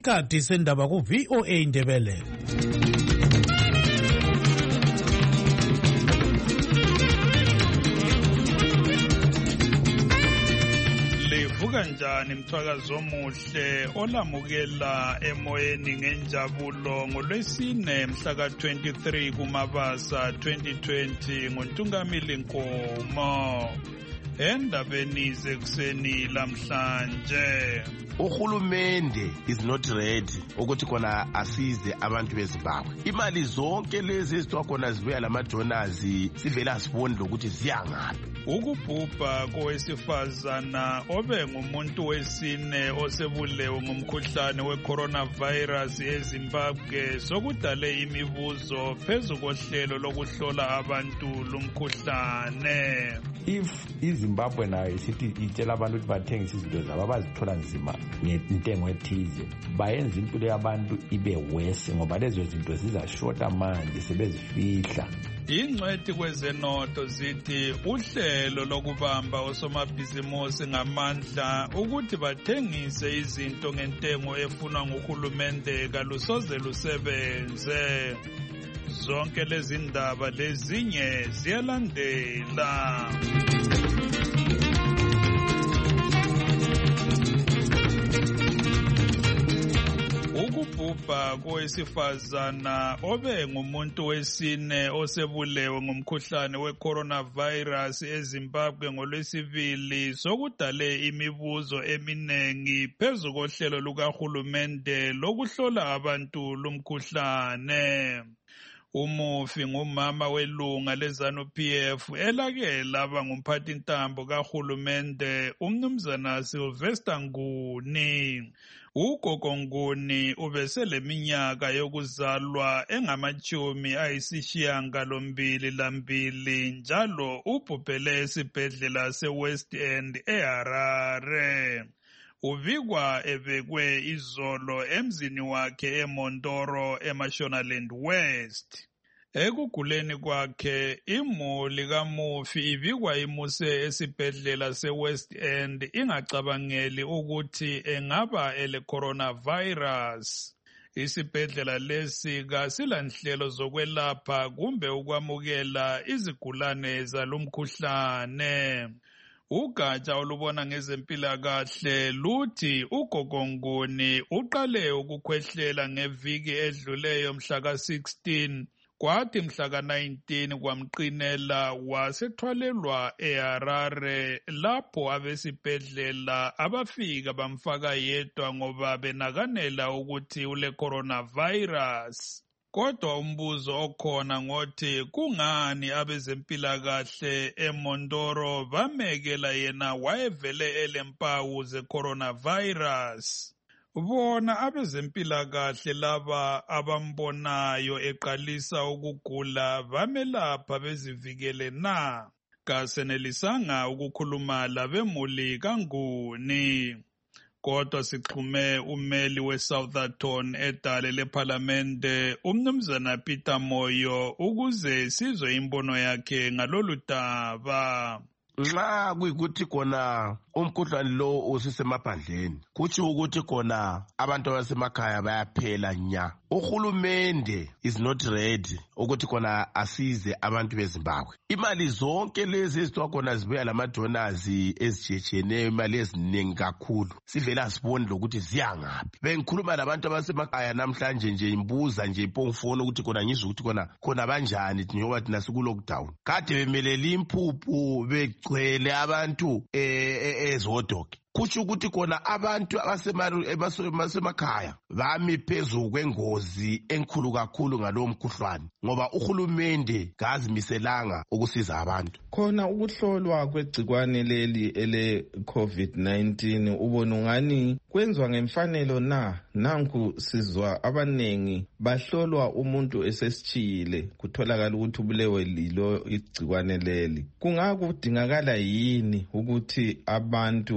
Kati sendaba ku VOA Indebele. Livuka njani mthwakazi omuhle olamukela emoyeni ngenjabulo ngolwesine mhla ka-23 kuMabasa 2020 ngoNtungamili Nkomo. Endabeni zekuseni lamhlanje, uhulumende is not ready ukuthi khona asize abantu beZimbabwe. Imali zonke lezi ezithiwa khona zibuya lama-donors sivele asibonile ukuthi ziyangaphi. Ukubhubha kowesifazana obe ngumuntu wesine osebulewe ngomkhuhlane we-coronavirus eZimbabwe sokudale imibuzo phezu kohlelo lokuhlola abantu lumkhuhlane. If iZimbabwe nayo isithi itshela abantu ukuthi bathengise izinto zabo abazithola nzima ngentengo ethize, bayenza impilo yabantu ibe worse ngoba lezo zinto zizashota manje sebezifihla. Ingcwethi kwezenotho zithi uhlelo lokubamba osomabhizimusi ngamandla ukuthi bathengise izinto ngentengo efunwa nguhulumende kalusoze lusebenze. Zonke lezi ndaba lezinye ziyalandela. Ukubhubha kowesifazana obe ngumuntu wesine osebulewe ngomkhuhlane we-coronavirus eZimbabwe ngolwesibili sokudale imibuzo eminengi phezu kohlelo lukahulumende lokuhlola abantu lumkhuhlane. Umufi ngumama welunga leZANU-PF elake laba ngumphathintambo kahulumende umnumzana Sylvester Nguni. Ugogo Nguni ubeseleminyaka yokuzalwa engama-92 njalo ubhubhele esibhedlela se-West End eHarare. Ubikwa ebekwe izolo emzini wakhe eMondoro eMashonaland West. Ekuguleni kwakhe imuli kamufi ibikwa imuse esibhedlela se-West End ingacabangeli ukuthi engaba ele-coronavirus. Isibhedlela lesi kasilanhlelo zokwelapha kumbe ukwamukela izigulane zalumkhuhlane. Ugatsha olubona ngezempilakahle luthi ugogo Nguni uqale ukukhwehlela ngeviki edluleyo mhla ka-16 kwathi mhla ka-19 kwamqinela wasethwalelwa eHarare lapho abesibhedlela abafika bamfaka yedwa ngoba benakanela ukuthi ule coronavirus. Kodwa umbuzo okhona ngothi kungani abezempilakahle eMondoro bamekela yena wayevele elempawu ze-coronavirus. Bona abezempilakahle laba abambonayo eqalisa ukugula bamelapha bezivikele na? Kasenelisanga ukukhuluma labemuli kaNguni. Kodwa sixhume umeli weSouthampton edale lephalamende umnumzana Peter Moyo ukuze sizwe imbono yakhe ngalolu daba. Nxa kuyikuthi khona umkhuhlane lo usisemaphandleni kutsho ukuthi khona abantu abasemakhaya bayaphela nya. Uhulumende is not ready ukuthi khona asize abantu beZimbabwe. Imali zonke lezi ezithiwa khona zibuya lama-donors ezitshiyetshiyeneyo, imali eziningi kakhulu sivele asibonile ukuthi ziyangaphi. Bengikhuluma labantu abasemakhaya namhlanje nje imbuza nje ipongfoni ukuthi khona ngizwe ukuthi khona banjani njengoba thina siku-lockdown. Kade bemelele imphuphu begcwele abantu ezodok. Kutsho ukuthi khona abantu abasemakhaya bami phezu kwengozi enkulu kakhulu ngalowo mkhuhlane ngoba uhulumende kazimiselanga ukusiza abantu. Khona ukuhlolwa kwegcikwane leli ele-COVID-19 ubona ungani kwenziwa ngemfanelo na? Nanku sizwa abanengi bahlolwa umuntu esesitshiyile kutholakala ukuthi ubulewe lilo igcikwane leli. Kungakudingakala yini ukuthi abantu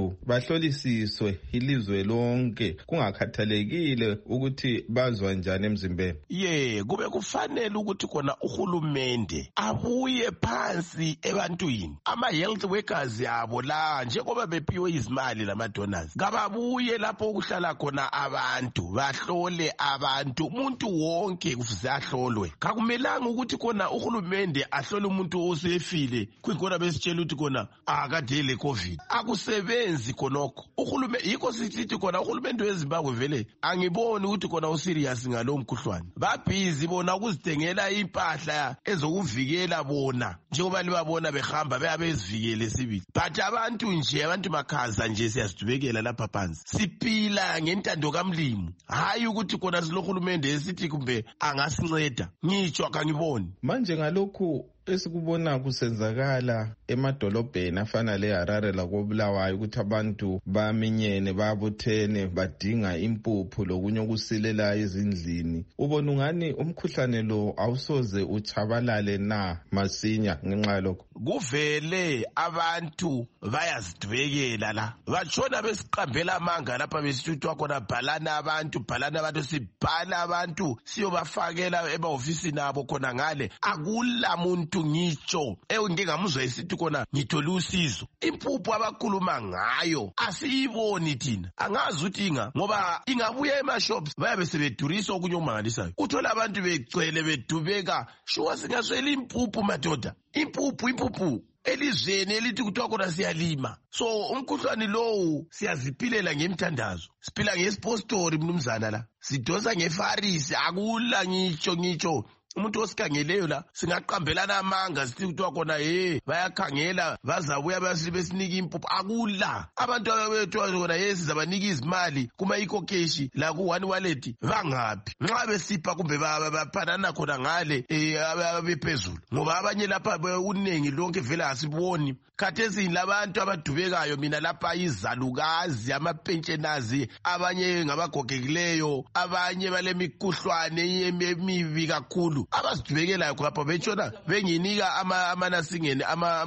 bahlolisiswe ilizwe lonke kungakhathalekile ukuthi bazwa njani emzimbeni. Kube kufanele ukuthi khona uhulumende abuye phansi ebantwini, ama-health workers yabo la njengoba bephiwe izimali lama-donors, kababuye lapho okuhlala khona abantu bahlole abantu, umuntu wonke kufuze ahlolwe. Kakumelanga ukuthi khona uhulumende ahlole umuntu osefile kuyikona besitshela ukuthi khona akade le COVID. Akusebenzi khonokho. Uhulumende yikho sithi khona uhulumende weZimbabwe vele angiboni ukuthi khona userious ngalo mkhuhlwane. Babhizi bona ukuzithengela impahla ezokuvikela bona njengoba libabona behamba beyabezivikele sibili. But abantu nje, abantu makhaza nje siyazidubekela lapha phansi. Siphila ngentando kaMlimu, hayi ukuthi khona silohulumende esithi kumbe angasinceda. Ngitsho akangiboni. Manje ngalokhu esikubona kusenzakala emadolobheni afana leHarare lakoBulawayo ukuthi abantu baminyene babuthene badinga impuphu lokunye okusilela ezindlini, ubona ungani umkhuhlane lo awusoze uchabalale na masinya ngenxa yalokho? Kuvele abantu bayazidubekela la, batshona besiqambela amanga lapha besithwa khona bhalana abantu sibhala abantu siyobafakela emahofisini abo khona ngale. Akula muntu ngitsho ngingamuzwa esithi khona ngithola usizo. Impuphu abakhuluma ngayo asiyiboni thina, angazi ukuthi ngoba ingabuya emashops bayabe sebedurisa okunye okumangalisayo. Uthola abantu begcwele bedubeka, shuwa singaswela impuphu madoda. Impuphu elizweni elithi kuthiwa khona siyalima. So umkhuhlane lowu siyazipilela ngemthandazo, siphila ngespostori mnumzana la, sidosa ngefarisi. Akula ngitsho umuntu osikhangeleyo la singaqambelana amanga sithi kuthiwa khona bayakhangela bazabuya besinika impuphu. Akula. Abantu ababethiwa khona sizabanika izimali kuma-ecocash la ku-one wallet bangaphi nxa besipha kumbe baphanana khona ngale abephezulu, ngoba abanye lapha uningi lonke vele asiboni. Khathesi labantu abadubekayo mina lapha izalukazi, amapentshenazi, abanye ngabagogekileyo, abanye balemikhuhlwane emibi kakhulu abazidubekelayo khapha betshona benginika amanasingeni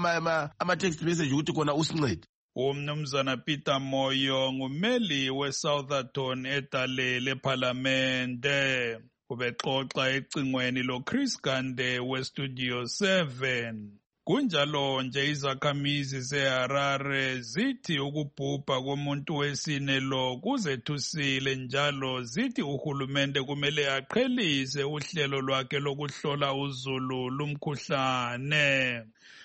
ama-text message ukuthi khona usincede. Umnumzana Peter Moyo ngumeli weSoutherton edale lephalamende ubexoxa ecingweni loChris Gande weStudio 7. Kunjalo nje izakhamizi zeHarare zithi ukubhubha komuntu wesine lo kuzethusile, njalo zithi uhulumende kumele aqhelise uhlelo lwakhe lokuhlola uzulu lumkhuhlane.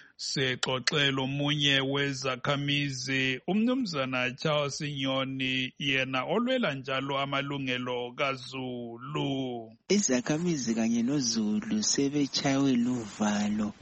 Sexoxelo omunye wezakhamizi umnumzana Charles Nyoni, yena olwela njalo amalungelo kaZulu. Izakhamizi kanye noZulu sebetshaywe luvalo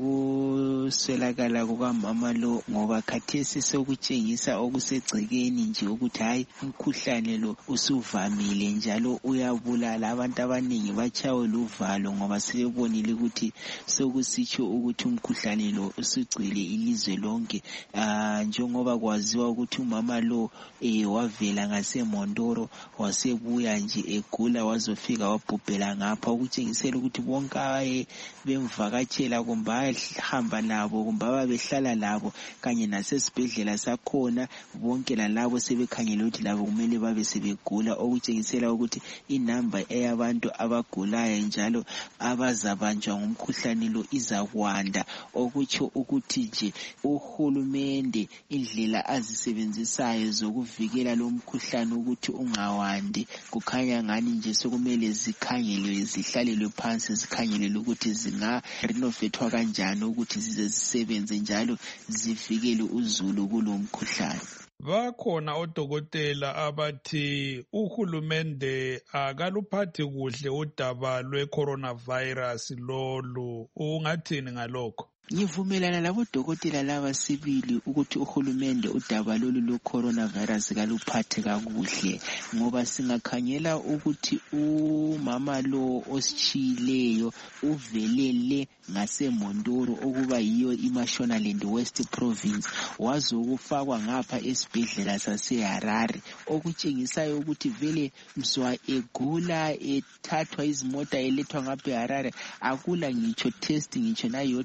ngokuswelakala kukamama lo, ngoba khathesi sokutshengisa okusegcekeni nje ukuthi hayi umkhuhlane lo usuvamile njalo uyabulala. Abantu abaningi batshaywe luvalo ngoba sebebonile ukuthi sokusitsho ukuthi umkhuhlane lo usugcwele ilizwe lonke. Njengoba kwaziwa ukuthi umama lo wavela ngaseMondoro wasebuya nje egula wazofika wabhubhela ngapha, ukutshengisela ukuthi bonke abaye bemvakatshela kumbe ayahamba labo kumbe ababehlala labo kanye nasesibhedlela sakhona bonke lalabo sebekhangele ukuthi labo kumele babe sebegula, okutshengisela ukuthi inamba eyabantu abagulayo njalo abazabanjwa ngumkhuhlane lo izakwanda, okutsho ukuthi nje uhulumende indlela azisebenzisayo zokuvikela lo mkhuhlane ukuthi ungawandi kukhanya ngani nje sokumele zikhangelwe, zihlalelwe phansi, zikhangelwe ukuthi zingarenovethwa kanjani ukuthi zize zisebenze njalo zivikele uzulu kulo mkhuhlane. Bakhona odokotela abathi uhulumende akaluphathi kuhle udaba lwe-coronavirus lolu. Ungathini ngalokho? Ngivumelana labodokotela laba sibili ukuthi uhulumende udaba lolu lwe-coronavirus kaluphathe kakuhle, ngoba singakhangela ukuthi umama lo ositshiyileyo uvelele ngaseMondoro okuba yiyo iMashonaland West Province, wazokufakwa ngapha esibhedlela saseHarare, okutshengisayo ukuthi vele mswa egula ethathwa izimota elethwa ngapha eHarare akula ngitsho test ngitsho nayodwa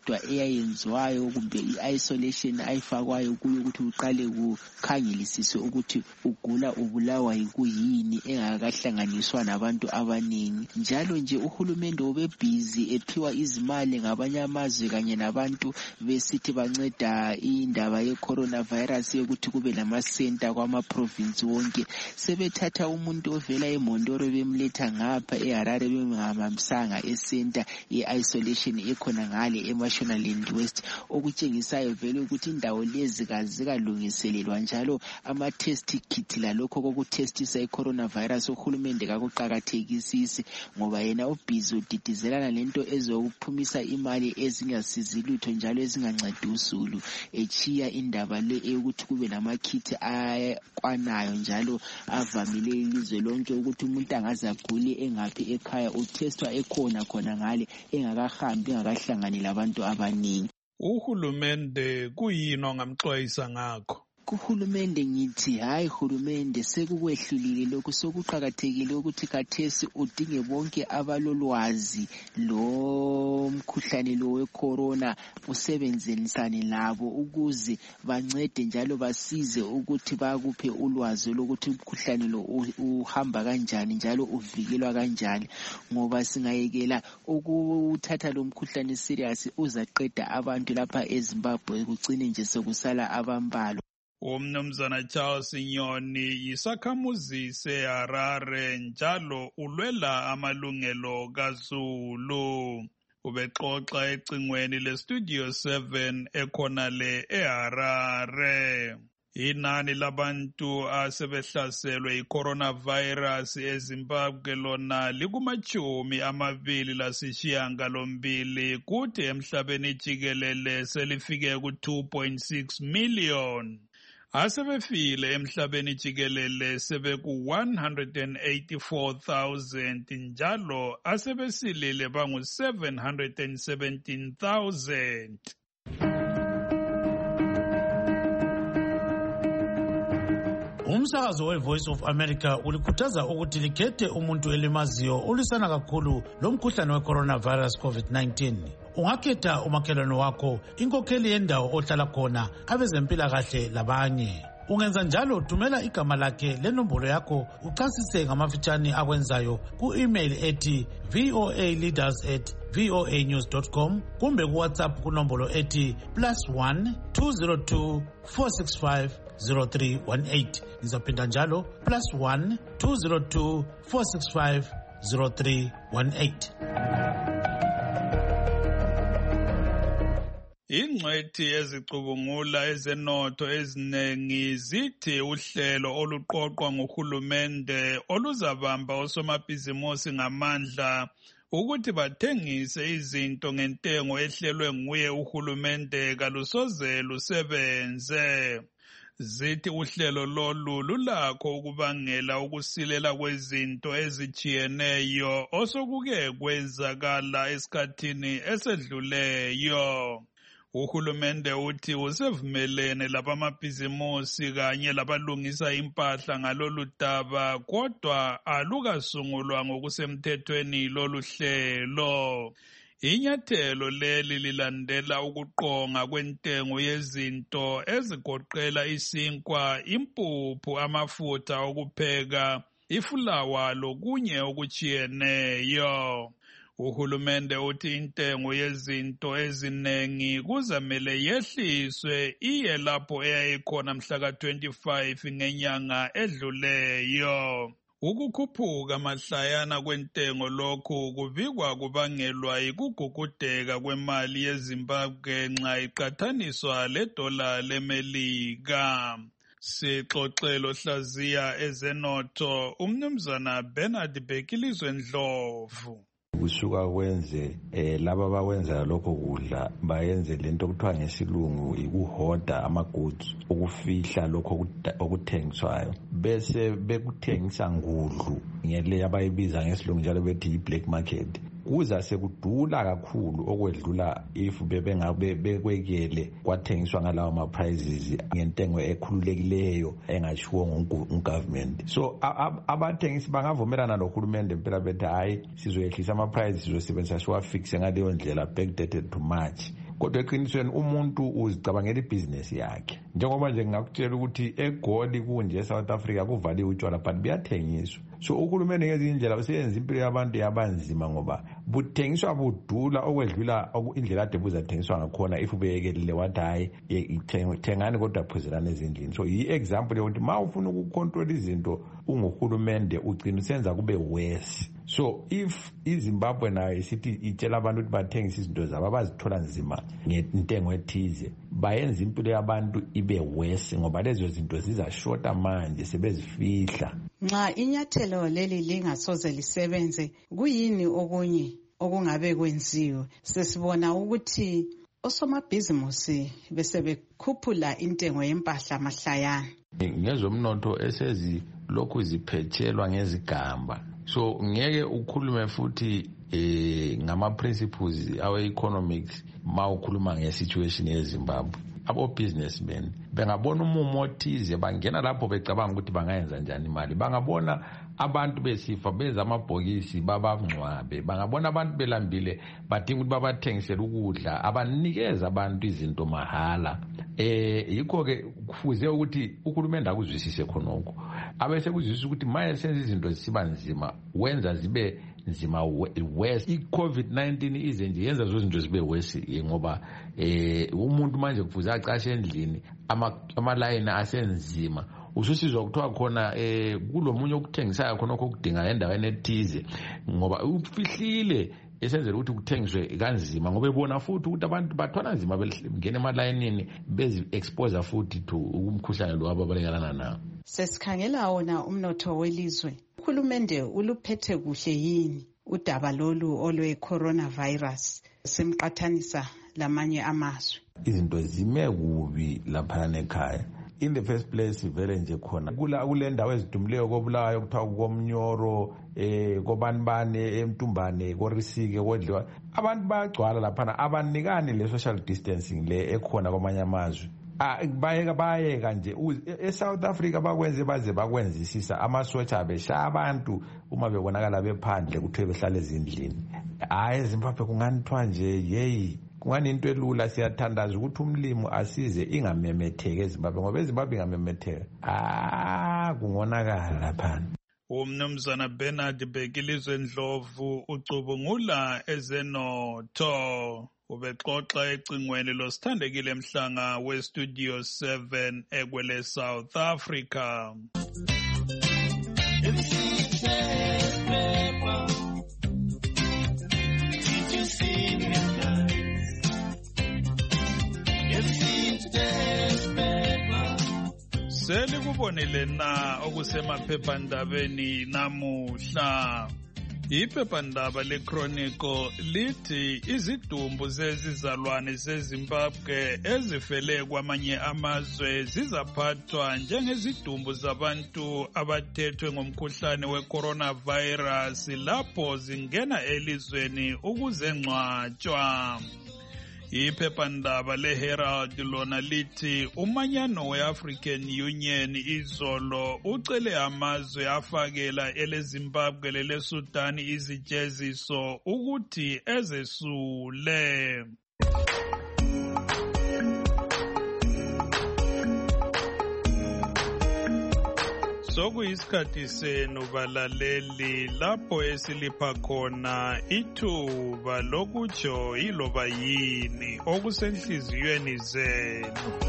eyayenziwayo kumbe i-isolation ayifakwayo kuyo ukuthi uqale kukhangelisiswe ukuthi ugula ubulawa yikuyini engakahlanganiswa nabantu abaningi. Njalo nje uhulumende ubebhizi ephiwa izimali ngabanye amazwe kanye nabantu besithi banceda indaba ye-coronavirus yokuthi kube lamasenta kwama-province wonke. Sebethatha umuntu ovela eMondoro bemletha ngapha eHarare bemhambisanga esenta ye-isolation ekhona ngale eMashonaland West, okutshengisayo vele ukuthi indawo lezi kazikalungiselelwa njalo ama-test kit lalokho kokutestisa i-coronavirus uhulumende kakuqakathekisisi ngoba yena ubhizi udidizelana lento ezokuphumisa imali ezingasizi lutho njalo ezingancedi usulu, echiya indaba le eyokuthi kube lamakhithi akwanayo njalo avamile ilizwe lonke ukuthi umuntu angaze agule engaphi ekhaya utestwa ekhona khona ngale engakahambi engakahlangani labantu abaningi. Uhulumende kuyini ongamxwayisa ngakho? Kuhulumende ngithi hayi hulumende sekukwehlulile lokhu, sokuqakathekile ukuthi kathesi udinge bonke abalolwazi lo mkhuhlane lo wecorona usebenzelisane labo ukuze bancede njalo basize ukuthi bakuphe ulwazi lokuthi umkhuhlane lo uhamba kanjani njalo uvikelwa kanjani, ngoba singayekela ukuthatha lo mkhuhlane serious uzaqeda abantu lapha eZimbabwe kucine nje sokusala abambalwa. Umnumzana Charles Nyoni yisakhamuzi seHarare njalo ulwela amalungelo kaZulu. Ubexoxa ecingweni leStudio 7 ekhonale eHarare. Inani labantu asebehlaselwe i-coronavirus eZimbabwe lona liku-28 kuthi emhlabeni jikelele selifike ku-2.6 million. Asebefile emhlabeni jikelele sebeku-184,000 njalo asebesilile bangu-717,000. Umsakazo we-Voice of America ulikhuthaza ukuthi likhethe umuntu elimaziyo olwisana kakhulu lomkhuhlane we-coronavirus COVID-19. Ungakhetha umakhelwane wakho, inkokheli yendawo ohlala khona, abezempilakahle labanye. Ungenza njalo thumela igama lakhe lenombolo yakho uchasise ngamafitshane akwenzayo ku-email ethi voaleaders@voanews.com kumbe ku-WhatsApp kunombolo ethi +1 202 465 0318. Ngizaphinda njalo +1 202 465 0318. Ingcwethi ezicubungula ezenotho ezinengi zithi uhlelo oluqoqwa nguhulumende oluzabamba osomabhizimusi ngamandla ukuthi bathengise izinto ngentengo ehlelwe nguye uhulumende kalusoze lusebenze. Zithi uhlelo lolu lulakho ukubangela ukusilela kwezinto ezitshiyeneyo osokuke kwenzakala esikhathini esedluleyo. Uhulumende uthi usevumelene labamabhizimusi kanye labalungisa impahla ngalolu daba, kodwa alukasungulwa ngokusemthethweni lolu hlelo. Inyathelo leli lilandela ukuqonga kwentengo yezinto ezigoqela isinkwa, impuphu, amafutha okupheka, ifulawa lokunye okutshiyeneyo. Uhulumende uthi intengo yezinto ezinengi kuzamele yehliswe iye lapho eyayikhona mhla ka-25 ngenyanga edluleyo. Ukukhuphuka mahlayana kwentengo lokhu kubikwa kubangelwa yikugugudeka kwemali yeZimbabwe nxa iqathaniswa ledola leMelika. Sixoxelo hlaziya ezenotho umnumzana Bernard Bhekilizwe Ndlovu. Kusuka kwenze laba abawenza lokho kudla bayenze lento okuthiwa ngesilungu ikuhoda ama-goods, ukufihla lokho okuthengiswayo bese bekuthengisa ngudlu ngele abayibiza ngesilungu njalo bethi yi-black market. Kuza sekudula kakhulu okwedlula if bekwekele kwathengiswa ngalawo ma-prices ngentengo ekhululekileyo engashiwo ngu-government. So abathengisi bangavumelana nohulumende impela bethi hayi sizoyehlisa ama-prices sizosebenzisa siwafixe ngaleyo ndlela backdated to March kodwa eqinisweni umuntu uzicabangela ibhizinesi yakhe. Njengoba nje ngakutshela ukuthi eGoli kunje eSouth Africa kuvaliwe utshwala but buyathengiswa. So uhulumeni ngezinye indlela useyenza impilo yabantu yabanzima ngoba buthengiswa budula okwedlula indlela ade buzathengiswa ngakhona if ubeyekelile wathi hayi thengani kodwa phuzelana ezindlini. So yi-example yokuthi ma ufuna ukucontrol izinto unguhulumende ugcina usenza kube worse. So if iZimbabwe nayo isithi itshela abantu ukuthi bathengise izinto zabo abazithola nzima ngentengo ethize, bayenza impilo yabantu ibe worse ngoba lezo zinto zizashota manje sebezifihla. Nxa inyathelo leli lingasoze lisebenze, kuyini okunye okungabe kwenziwe? Sesibona ukuthi osomabhizimusi bese bekhuphula intengo yempahla mahlayana. Ngezomnotho esezilokhu ziphetshelwa ngezigamba. So ngeke ukhulume futhi ngama-principles awe-economics ma ukhuluma nge-situation yeZimbabwe. Abo-businessmen bengabona umumo othize bangena lapho becabanga ukuthi bangayenza njani imali. Bangabona abantu besifa benza amabhokisi babangcwabe, bangabona abantu belambile badinga ukuthi babathengisele ukudla, abanikeza abantu izinto mahala. Yikho-ke kufuze ukuthi uhulumende akuzwisise khonokho, abese kuzwisisa ukuthi ma esenza izinto zisiba nzima wenza zibe nzima worse. I-COVID-19 ize nje yenza zo zinto zibe worse ngoba umuntu manje kufuze acashe endlini amalayini asenzima. Ususizwa kuthiwa khona kulomunye okuthengisayo khona okudinga endaweni ethize ngoba ufihlile esenzela ukuthi kuthengiswe kanzima ngoba ebona futhi ukuthi abantu bathwala nzima bengena emalayinini bezi-expose futhi to umkhuhlane lo ababalekana nawo. Sesikhangela wona umnotho welizwe, uhulumende uluphethe kuhle yini udaba lolu olwe-coronavirus semqathanisa lamanye amazwe? Izinto zime kubi laphana ekhaya. In the first place vele nje khona kule ndawo ezidumileyo koBulawayo kuthiwa koMnyoro, koBanibane, eMtumbane, koRisike, kodliwa abantu bayagcwala laphana, abanikani le social distancing le ekhona kwamanye amazwe. Bayeka nje eSouth Africa bakwenze baze bakwenzisisa amasotsha abeshaya abantu uma bebonakala bephandle kuthiwe behlala ezindlini. Hayi eZimbabwe kunganithwa nje yeyi kungani into elula. Siyathandaza ukuthi umlimo asize ingamemetheke eZimbabwe ngoba eZimbabwe ingamemetheka kungonakala laphana. Umnumzana Bernard Bhekilizwe Ndlovu ucubungula ezenotho, ubexoxa ecingweni losithandekile Mhlanga weStudio 7 ekwele South Africa. Selikubonile na okusemaphephandabeni namuhla? Iphephandaba leChronicle lithi izidumbu zezizalwane zeZimbabwe ezifele kwamanye amazwe zizaphathwa njengezidumbu zabantu abathethwe ngomkhuhlane we-coronavirus lapho zingena elizweni ukuzengcwatshwa. Iphephandaba leHerald lona lithi umanyano we-African Union izolo ucele amazwe afakela eleZimbabwe leleSudan izijeziso ukuthi ezesule. Sokuyisikhathi senu balaleli lapho esilipha khona ithuba lokutsho iloba yini okusenhliziyweni zenu.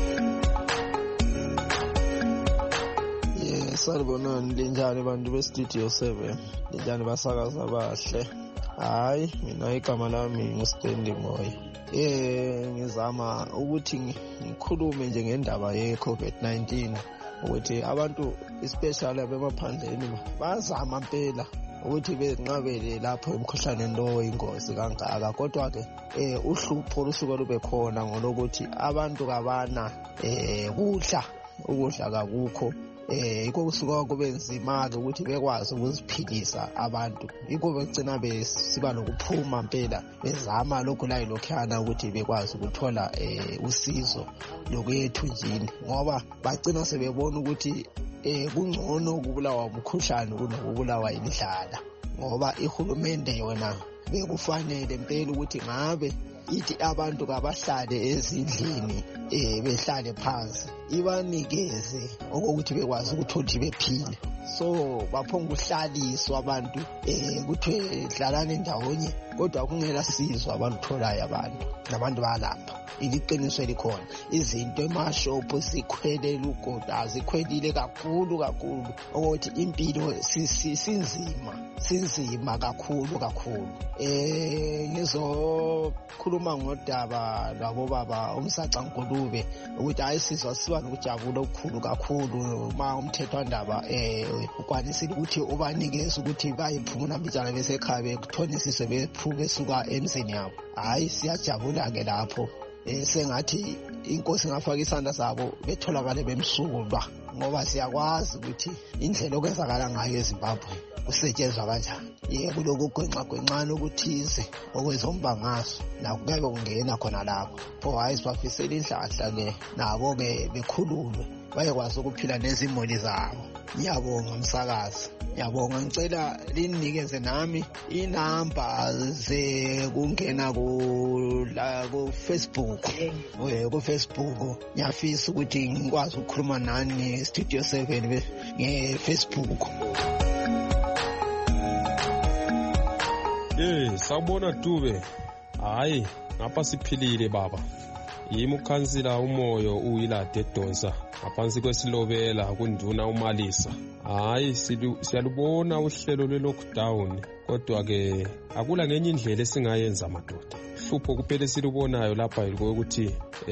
Sanibonani, linjani bantu beStudio 7, linjani basakaza bahle. Hayi mina igama lami nguStendi Moyo. Ngizama ukuthi ngikhulume nje ngendaba ye-COVID-19 ukuthi abantu especially abemaphandleni bazama impela ukuthi benqabele lapho emkhuhlaneni lo ingozi kangaka, kodwa ke uhlupho lusuke lube khona ngolokuthi abantu kabana ukudla kakukho. Yikho kusuka kube nzima-ke ukuthi bekwazi ukuziphilisa abantu. Yikho begcina besiba lokuphuma mpela bezama lokhu layi lokhuyana ukuthi bekwazi ukuthola usizo lokuyethunjini ngoba bagcina sebebona ukuthi kungcono ukubulawa umkhuhlane kunokubulawa indlala ngoba ihulumende yona bekufanele mpela ukuthi ngabe ithi abantu kabahlale ezindlini behlale phansi ibanikeze okokuthi bekwazi ukuthola ukuthi bephile. So baphonga ukuhlaliswa abantu kuthiwe dlalane ndawonye kodwa kungela sizo abalutholayo abantu nabantu balapha. Iliqiniso elikhona izinto emashophu zikhwelela ugoda zikhwelile kakhulu ukuthi impilo sinzima kakhulu. Ngizokhuluma ngodaba lwabo baba uMsaca-Ngulube ukuthi hayi sizwa siba nokujabula okukhulu kakhulu uma umthethwandaba ukwanisile ukuthi ubanikeze ukuthi bayiphumula mbijana besekhaya bekuthonisise besuka emzini yabo. Hayi siyajabula-ke lapho. Sengathi inkosi ingafaka isandla sabo betholakale bemsulwa ngoba siyakwazi ukuthi indlela okwenzakala ngayo eZimbabwe kusetshenzwa kanjani. Kulokhu gwenxa okuthize okwezombangazwe nakho kuyabe kungena khona lapho. Pho hayi sibafisela inhlanhla nabo bekhululwe bayekwazi ukuphila nezimuli zabo. Ngiyabonga umsakazi, ngiyabonga. Ngicela linikeze nami inamba zekungena ku Facebook. Ku Facebook ngiyafisa ukuthi ngikwazi ukukhuluma nani Studio 7 nge-Facebook. Sawubona Dube. Hayi ngapha siphilile baba. Yimi ukhansila umoyo uYilade Donsa ngaphansi kwesilobela kunduna uMalisa. Hayi siyalubona uhlelo lwe-lockdown kodwa ke akula ngenye indlela esingayenza madoda. Hlupho kuphela silubonayo lapha yikuthi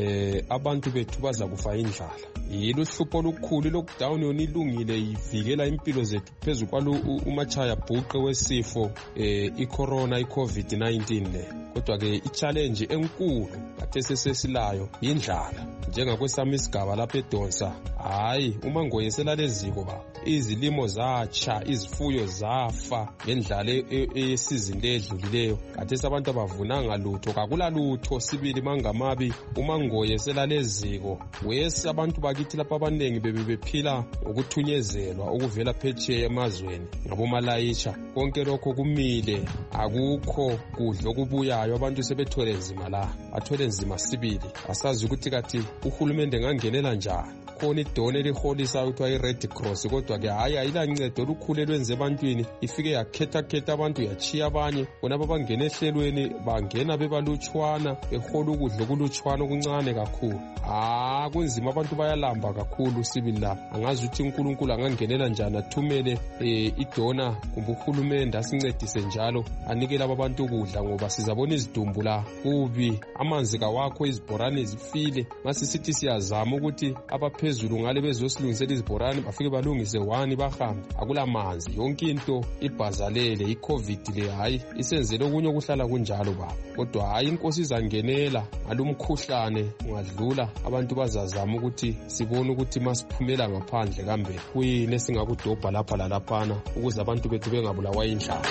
abantu bethu baza kufa indlala. Yilo uhlupho olukhulu. I-lockdown yona ilungile ivikela impilo zethu phezu kwalo umachaya bhuqe wesifo i-corona i-COVID-19 le. Kodwa ke i-challenge enkulu kade sesilayo indlala. Njengakwesami isigaba lapha eDonsa, hayi uMangoye selaleziko ba izilimo zatsha, izifuyo zafa ngendlala esizini ledlulileyo. Kade sabantu abavunanga lutho, kakula lutho sibili mangamabi. uMangoye selaleziko wesi abantu bakithi lapha abanengi bebephila ukuthunyezela okuvela phetsheya emazweni ngabomalayitsha. Konke lokho kumile, akukho kudla okubuyayo. Abantu sebethwele nzima la, bathwele nzima sibili. Asazi ukuthi kathi uhulumende ngangenela njani. Khona idona eliholisa ukuthi ayi-Red Cross kodwa ke hayi ayilancedo olukhulu elwenze ebantwini. Ifike yakhetha abantu yachiya abanye bonaba bangena ehlelweni bangena bebalutshwana behola ukudla okulutshwana okuncane kakhulu. Kunzima, abantu bayalamba kakhulu sibili la. Angazi ukuthi uNkulunkulu angangenela njani athumele idona kumbe uhulumende asincedise njalo anikele abantu ukudla ngoba sizabona izidumbu la kubi, amanzi kawakho, izibhorane zifile. Masisithi siyazama ukuthi abaphezulu ngale bezosilungisela izibhorane bafike balungise 1 bahambe, akula manzi. Yonke into ibhazalele, i-COVID le hayi isenzele okunye okuhlala kunjalo baba. Kodwa hayi inkosi izangenela ngalumkhuhlane ungadlula, abantu bazazama ukuthi sibone ukuthi masiphumela ngaphandle kambe kuyini esingakudobha lapha lalaphana ukuze abantu bethu bengabulawa indlala.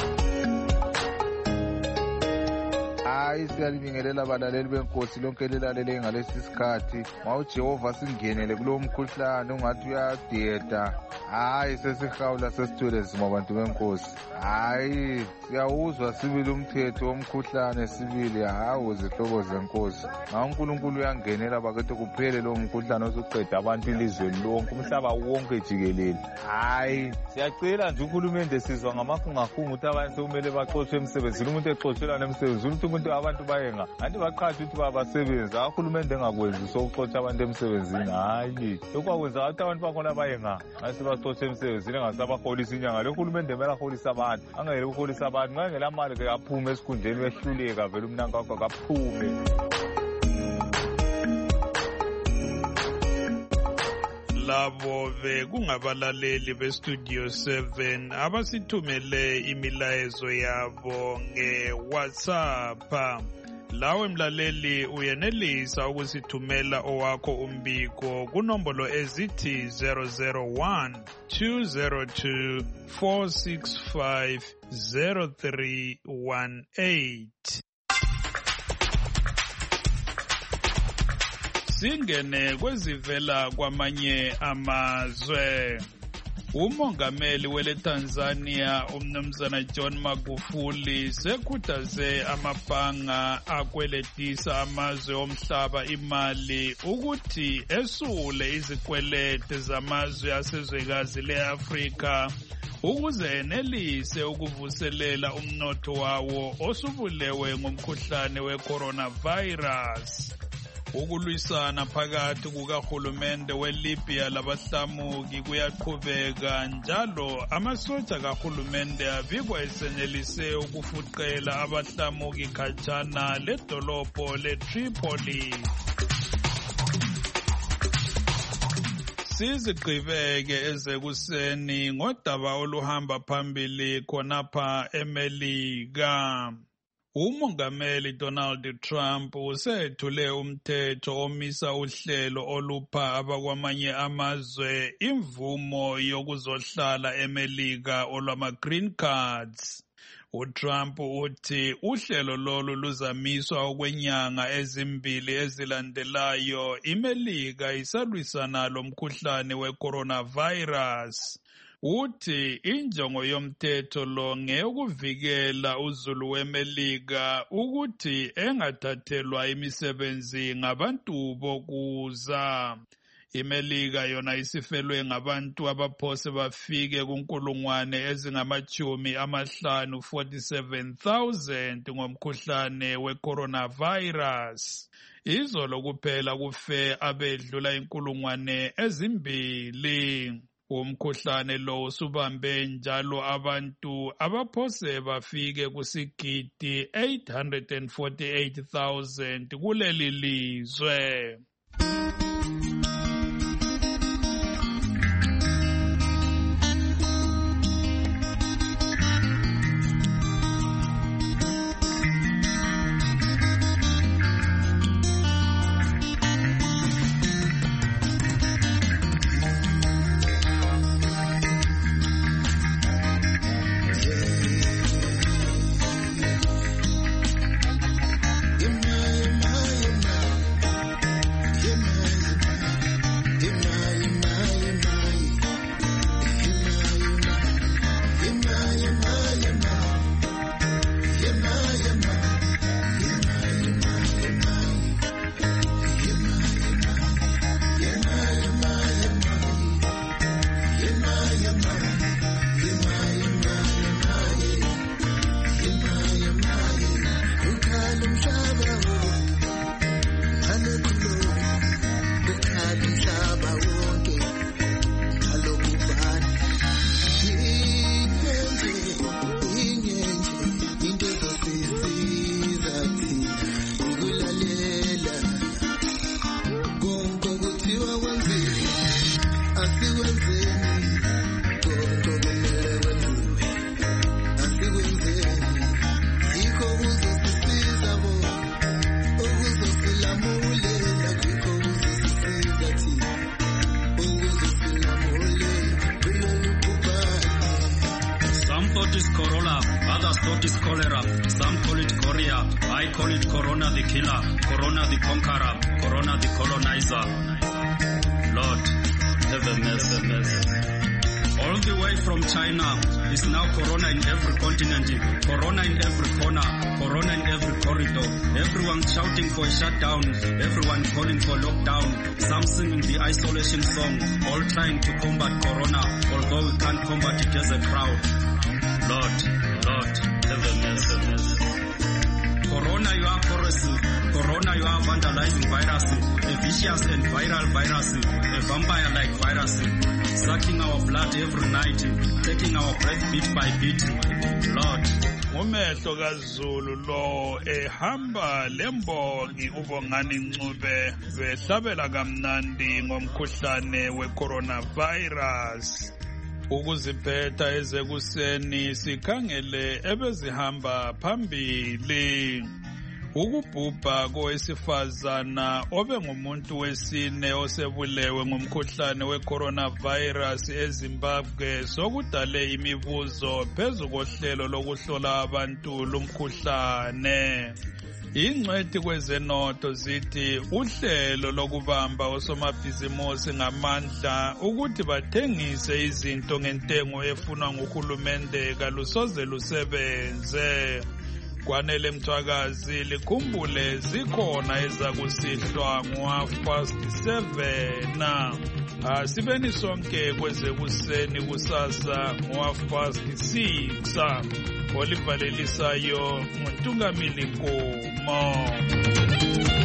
Hayi siyalibingelela abalaleli benkosi lonke lilalele ngalesi sikhathi. MawuJehova singenele kulo mkhuhlane ungathi uyadeda. Hayi sesihawula sesithwele nzima abantu benkosi. Hayi siyawuzwa sibili umthetho womkhuhlane sibili. Hawu zihlobo zenkosi. uNkulunkulu uyangenela bakithi kuphele lo mkhuhlane osuqeda abantu ilizwe lonke, umhlaba wonke jikelele. Hayi siyacela nje uhulumende, sizwa ngamakhungakhunga ukuthi abantu sekumele baxoshwe emsebenzini. Umuntu exoshelana emsebenzini umuntu abantu bayenga anti baqhatsha ukuthi babasebenza. Uhulumende engakwenzi sokuxotsha abantu emsebenzini. Hayi lokhu akwenza ukuthi abantu bakhona bayenga asibaxotshe emsebenzini engasabaholisa inyanga. Lo uhulumende kumele aholise abantu, angayele ukuholisa abantu. Ngangela mali ke aphume esikhundleni wehluleka vele umnanka wakho akaphume. Labo bekungabalaleli beStudio 7 abasithumele imilayezo yabo ngeWhatsApp. Lawe mlaleli uyenelisa ukusithumela owakho umbiko kunombolo ezithi 001 202 465 0318. Singene kwezivela kwamanye amazwe. Umongameli wele Tanzania umnumzana John Magufuli sekhuthaze amabhanga akweletisa amazwe omhlaba imali ukuthi esule izikwelete zamazwe asezwekazi leAfrika ukuze enelise ukuvuselela umnotho wawo osubulewe ngomkhuhlane we-coronavirus. Ukulwisana phakathi kukahulumende weLibya labahlamuki kuyaqhubeka njalo amasotsha kahulumende abikwa esenelise ukufuqela abahlamuki khatshana ledolobho leTripoli. Sizigqibeke ezekuseni ngodaba oluhamba phambili khonapha eMelika. Umongameli Donald Trump usethule umthetho omisa uhlelo olupha abakwamanye amazwe imvumo yokuzohlala eMelika olwama-green cards. UTrump uthi uhlelo lolu luzamiswa okwenyanga ezimbili ezilandelayo iMelika isalwisana lomkhuhlane we-coronavirus. Uthi injongo yomthetho lo ngeyokuvikela uzulu weMelika ukuthi engathathelwa imisebenzi ngabantu bokuza. iMelika yona isifelwe ngabantu abaphose bafike kunkulungwane ezingama-47,000 ngomkhuhlane we-coronavirus. Izolo kuphela kufe abedlula inkulungwane ezimbili. Umkhuhlane lo usubambe njalo abantu abaphose bafike kusigidi 848,000 kuleli lizwe. Umehlo kaZulu lo ehamba lembongi uBongani Ncube behlabela kamnandi ngomkhuhlane we-coronavirus. Ukuziphetha ezekuseni sikhangele ebezihamba phambili. Ukubhubha kowesifazana obengumuntu wesine osebulewe ngomkhuhlane we-coronavirus eZimbabwe sokudale imibuzo phezu kohlelo lokuhlola abantu lumkhuhlane. ingcwethi kwezenotho zithi uhlelo lokubamba osomabhizimusi ngamandla ukuthi bathengise izinto ngentengo efunwa nguhulumende kalusoze lusebenze. Kwanele Mthwakazi likhumbule zikhona ezakusihlwa ngo-7:30. Asibeni sonke kwezekuseni kusasa ngo-6:30. Olivalelisayo nguNtungamili Nkomo.